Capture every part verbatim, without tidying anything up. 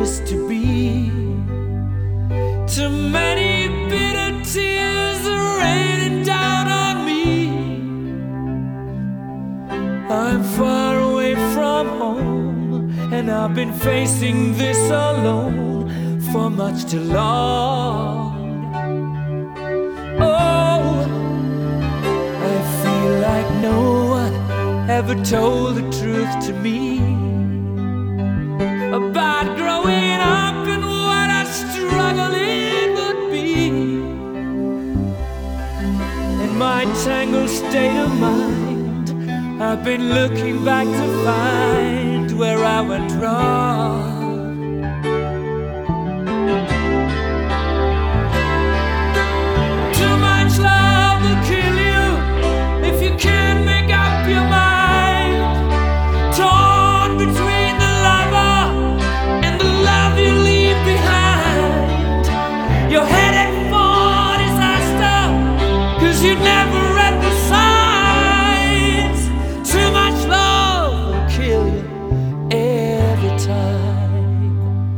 used to be. Too many bitter tears are raining down on me. I'm far away from home, and I've been facing this alone for much too long. Oh, I feel like no one ever told the truth to me about growing up and what a struggle it would be. In my tangled state of mind, I've been looking back to find where I went wrong. Too much love will kill you if you can't make up your mind. Torn between the lover and the love you leave behind. You're headed for disaster, 'cause you never read the signs. Too much love will kill you every time.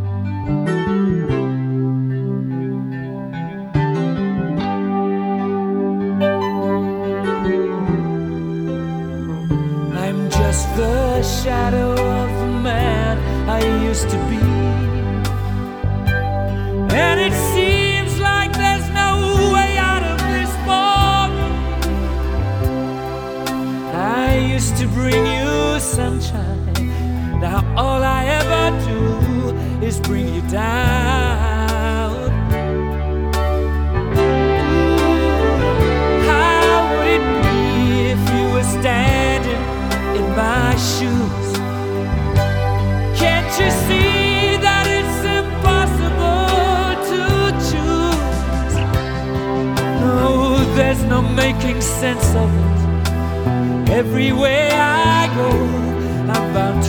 I'm just the shadow of the man I used to be, and it seems like there's no way out of this for me. I used to bring you sunshine, now all I ever do is bring you down. How would it be if you were standing in my shoes? Can't you see that it's impossible to choose? No, there's no making sense of it. Everywhere I go, I'm bound to